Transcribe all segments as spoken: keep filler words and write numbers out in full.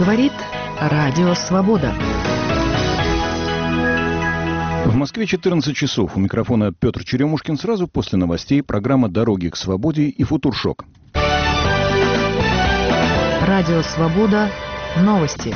Говорит Радио Свобода. В Москве четырнадцать часов. У микрофона Петр Черемушкин. Сразу после новостей программа «Дороги к свободе» и «Футуршок». Радио Свобода. Новости.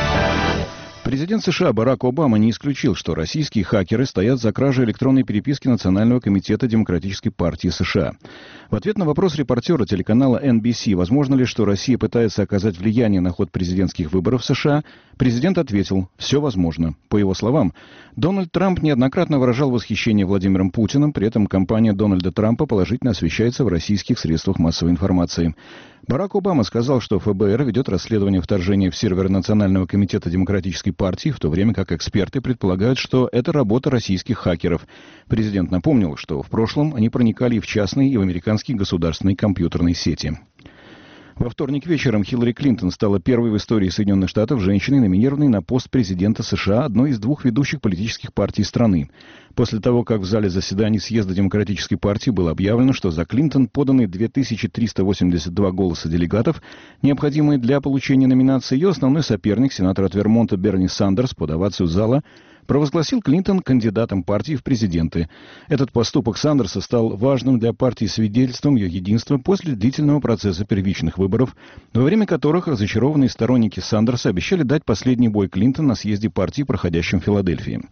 Президент США Барак Обама не исключил, что российские хакеры стоят за кражей электронной переписки Национального комитета Демократической партии США. В ответ на вопрос репортера телеканала эн би си, возможно ли, что Россия пытается оказать влияние на ход президентских выборов в США, президент ответил: «Все возможно». По его словам, Дональд Трамп неоднократно выражал восхищение Владимиром Путиным, при этом кампания Дональда Трампа положительно освещается в российских средствах массовой информации. Барак Обама сказал, что эф бэ эр ведет расследование вторжения в сервер Национального комитета Демократической партии, в то время как эксперты предполагают, что это работа российских хакеров. Президент напомнил, что в прошлом они проникали и в частные, и в американские государственные компьютерные сети. Во вторник вечером Хиллари Клинтон стала первой в истории Соединенных Штатов женщиной, номинированной на пост президента США, одной из двух ведущих политических партий страны. После того, как в зале заседаний съезда Демократической партии было объявлено, что за Клинтон поданы две тысячи триста восемьдесят два голоса делегатов, необходимые для получения номинации, ее основной соперник, сенатор от Вермонта Берни Сандерс, под овацию зала, провозгласил Клинтон кандидатом партии в президенты. Этот поступок Сандерса стал важным для партии свидетельством ее единства после длительного процесса первичных выборов, во время которых разочарованные сторонники Сандерса обещали дать последний бой Клинтон на съезде партии, проходящем в Филадельфии.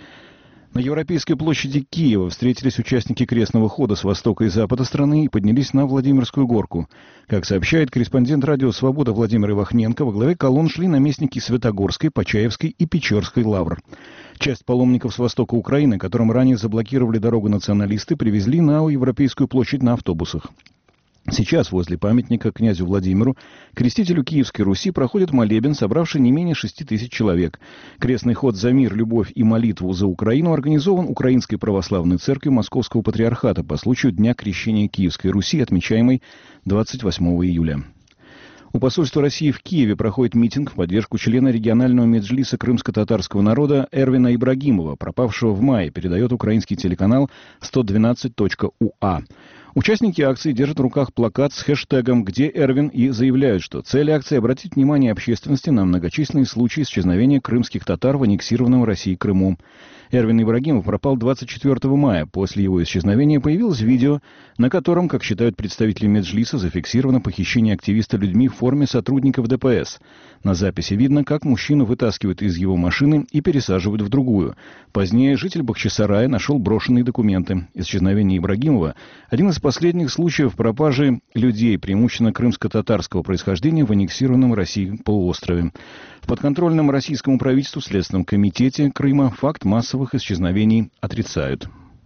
На Европейской площади Киева встретились участники крестного хода с востока и запада страны и поднялись на Владимирскую горку. Как сообщает корреспондент радио «Свобода» Владимир Ивахненко, во главе колонн шли наместники Святогорской, Почаевской и Печорской лавр. Часть паломников с востока Украины, которым ранее заблокировали дорогу националисты, привезли на Европейскую площадь на автобусах. Сейчас возле памятника князю Владимиру, крестителю Киевской Руси, проходит молебен, собравший не менее шести тысяч человек. Крестный ход за мир, любовь и молитву за Украину организован Украинской православной церковью Московского патриархата по случаю Дня крещения Киевской Руси, отмечаемый двадцать восьмого июля. У посольства России в Киеве проходит митинг в поддержку члена регионального меджлиса крымско-татарского народа Эрвина Ибрагимова, пропавшего в мае, передает украинский телеканал сто двенадцать точка у а. Участники акции держат в руках плакат с хэштегом «Где Эрвин?» и заявляют, что цель акции — обратить внимание общественности на многочисленные случаи исчезновения крымских татар в аннексированном Россией Крыму. Эрвин Ибрагимов пропал двадцать четвёртого мая. После его исчезновения появилось видео, на котором, как считают представители Меджлиса, зафиксировано похищение активиста людьми в форме сотрудников дэ пэ эс. На записи видно, как мужчину вытаскивают из его машины и пересаживают в другую. Позднее житель Бахчисарая нашел брошенные документы. Исчезновение Ибрагимова — один из последних случаев пропажи людей, преимущественно крымско-татарского происхождения, в аннексированном России полуострове. В подконтрольном российскому правительству Следственном комитете Крыма факт массовых исчезновений отрицают.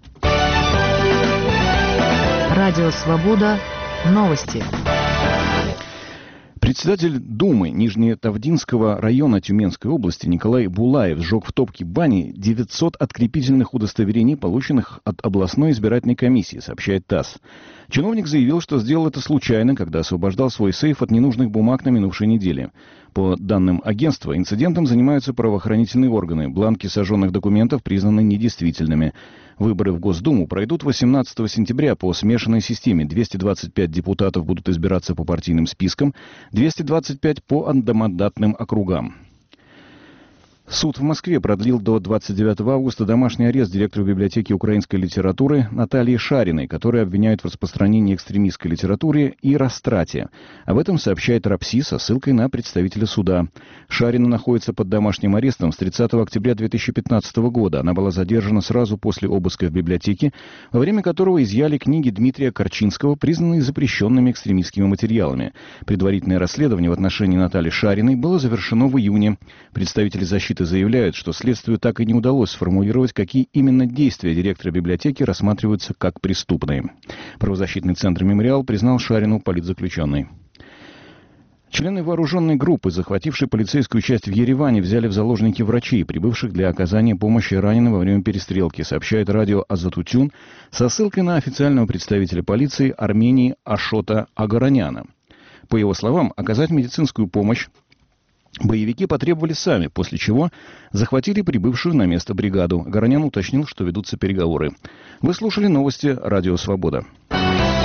Радио Свобода. Новости. Председатель Думы Нижнетавдинского района Тюменской области Николай Булаев сжег в топке бани девятьсот открепительных удостоверений, полученных от областной избирательной комиссии, сообщает ТАСС. Чиновник заявил, что сделал это случайно, когда освобождал свой сейф от ненужных бумаг на минувшей неделе. По данным агентства, инцидентом занимаются правоохранительные органы. Бланки сожженных документов признаны недействительными. Выборы в Госдуму пройдут восемнадцатого сентября по смешанной системе. двести двадцать пять депутатов будут избираться по партийным спискам, двести двадцать пять по одномандатным округам. Суд в Москве продлил до двадцать девятого августа домашний арест директору библиотеки украинской литературы Натальи Шариной, которую обвиняют в распространении экстремистской литературы и растрате. Об этом сообщает РАПСИ со ссылкой на представителя суда. Шарина находится под домашним арестом с тридцатого октября две тысячи пятнадцатого года. Она была задержана сразу после обыска в библиотеке, во время которого изъяли книги Дмитрия Корчинского, признанные запрещенными экстремистскими материалами. Предварительное расследование в отношении Натальи Шариной было завершено в июне. Представители защиты заявляют, что следствию так и не удалось сформулировать, какие именно действия директора библиотеки рассматриваются как преступные. Правозащитный центр «Мемориал» признал Шарину политзаключенной. Члены вооруженной группы, захватившей полицейскую часть в Ереване, взяли в заложники врачей, прибывших для оказания помощи раненым во время перестрелки, сообщает радио «Азатутюн» со ссылкой на официального представителя полиции Армении Ашота Агараняна. По его словам, оказать медицинскую помощь боевики потребовали сами, после чего захватили прибывшую на место бригаду. Горонян уточнил, что ведутся переговоры. Вы слушали новости «Радио Свобода».